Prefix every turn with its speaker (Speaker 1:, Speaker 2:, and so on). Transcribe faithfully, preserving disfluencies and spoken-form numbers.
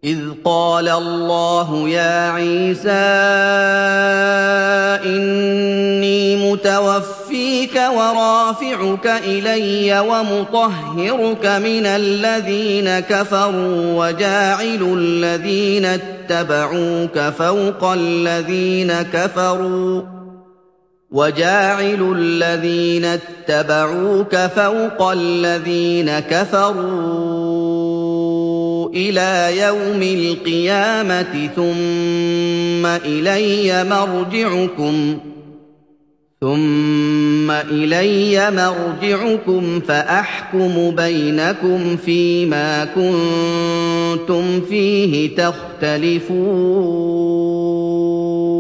Speaker 1: إِذْ قَالَ اللَّهُ يَا عِيسَىٰ إِنِّي مُتَوَفِّيكَ وَرَافِعُكَ إِلَيَّ وَمُطَهِّرُكَ مِنَ الَّذِينَ كَفَرُوا وَجَاعِلُ الَّذِينَ اتَّبَعُوكَ فَوْقَ الَّذِينَ كَفَرُوا وَجَاعِلُ الَّذِينَ اتَّبَعُوكَ فَوْقَ الَّذِينَ كَفَرُوا إِلَىٰ يَوْمِ الْقِيَامَةِ ثُمَّ إِلَيَّ مَرْجِعُكُمْ ثُمَّ إِلَيَّ مَرْجِعُكُمْ فَأَحْكُمُ بَيْنَكُمْ فِيمَا كُنتُمْ فِيهِ تَخْتَلِفُونَ